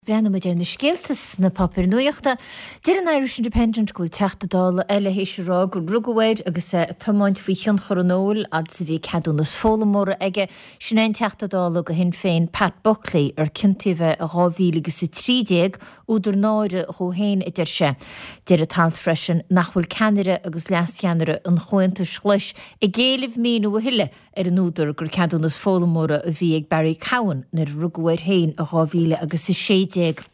Brenna muid na scéaltas na papur nuachta. Dir an Irish Independent goil teachtadála eile hééis rá go rugahhaid agus tamáint faoi chean choronóil a sa bhí cadúnas fólamóra aige sinnéin teachtadála go hin féin Pat Buckley cintíomh a rábhílagus sa 30 úidir náire chomhéin idir se. Dir a tal freisin nachhfuil ceanire agus leasceanire an chuinta schleis I géalah míú hiile an úidir gur cadúnas fólamóra a bhí ag Barry Cowan nar rugahhaid héin a rábhíle agus sa séad.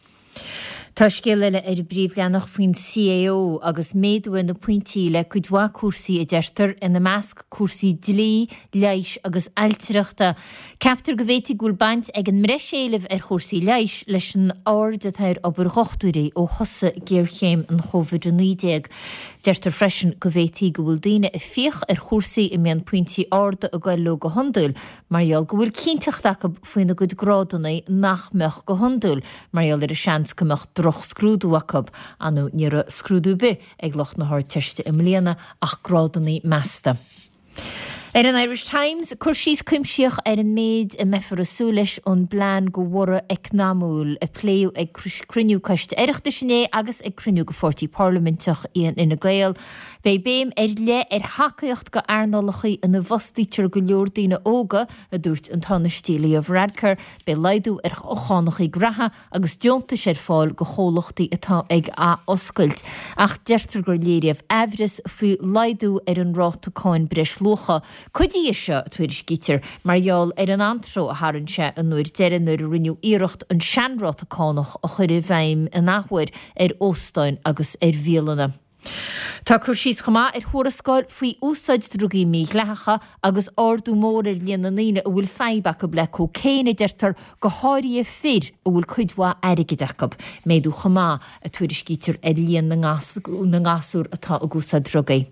Tá scéile bríomh leannach faoin CAO agus méadúin na pointí le cuidhá cuasaí a deirtar ina measc cuasaí dlí, leis agus ailtireachta. Ceaptar go bhhéití gúil baint ag an mreiséalah cuasaí leis leis an áirdeatáir obair chochtúirí ó thosa géirchéim an COVID-19. Deirtar freisin go bhhéití go bhfuil daoine I fíoch cuasaí I mian pointí áirde a gcuil go hondúil, marall go bhfuil cínteach daca faoin na gcuid grádanna nach meach go hondúil, marall a seans gomach droch scrúdú acab anú níar a scrúdú be ag loch na háir teiste I mbliana ach grádanna measta. An Irish Times, chuirsís cuimseach an méid a mefar a súleis an bláán go bhra ag námúil a pléú ag cruniú coiste éireachta sinné agus ag cruniú go fortí parlamentach íon ina Gael. Bei béim le hacaíocht go airnálachaí in na bhostítear go leor daoine óga a dúirt an tána stílaí a Radcar, bei leidú ochánachaí gratha agus deonta sé fáil go chólachtaí atá ag a oscailt. Ach deirtar gur léiríomh ehris faoi leidú an rátaáin breis locha. Cudí seo tuairis gítir, marall an antro a haranse an nuair deire nuair a riniú íireacht an seanrát a cánach a chuir bhaim a nachhuair Óstáin agus bhíalana. Tá chuirsís chomá thuarascáil faoi úsáid drugaí mí gleacha agus ardú mór líana níine a bhfuil feibach go ble cócéine deirtar go háirí fir a bhfuil chuidhá airige decab. Méadú chomá a tuairis gítir líon na ngasúr atá a gúsa drugaí.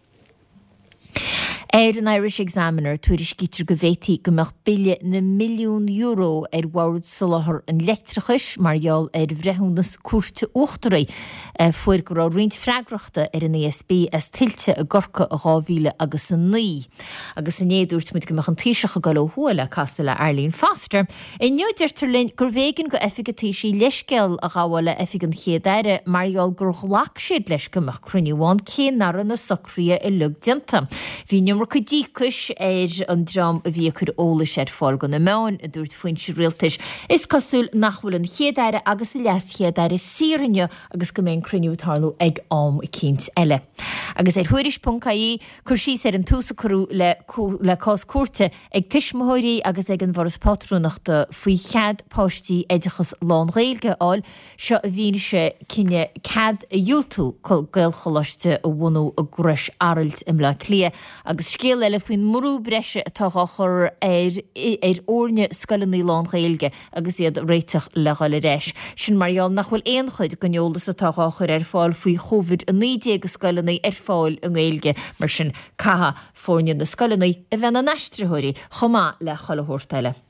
An Irish Examiner tuairis gítir go bhhéití go meach bille na milliún euro bhhaid sulachar an leictrachais marall bhreithúnas cuairte uachtarí fuair go rá roint freagrachta an ESB as tiltte a gorca a rábhíle agus an ní. Agus an éadúirt muid go meach an tíiseach a gal ó thuaile Castella Arlene Foster. In nniu deirtar linn gur bhégann go effigatíisí leisceil a gáháile effigan chéadáire marall gur ghlach siad leis go meach cruniúháin céannar na socríe I lug dianta. Bhí numar cudícus an dram a bhí chur óla sé fáil go na meáin a dúirt faoin si rialtais. Is cosúil nachhfuil an chéadáire agus I leas chéadáire sírinne agus go mbeidh cruniútarlú ag am I cínt eile. Agus thuairis.caí chuirsí an túsa corú le cás cuarta ag tuismóirí agus ag an bharas patrúnachta faoi chead páistí éidechas lán réilge áil seo a bhíne se cinne cad a dúiltú chul gailcholaiste a bhhanú a grais arailt Im le clia agus scéal eile faoin mrú breise atá chur orne scoileannaí lán réilge agus iad réiteach le gáile réis. Sin marall nachhfuil éon chuid go neolalas atá chur fáil faoi COVID-19 agus scoileannaí fáil an réilge mar sin caha fórne na scoileannaí a bheith na neistrithirí chomá le chola thuirteile.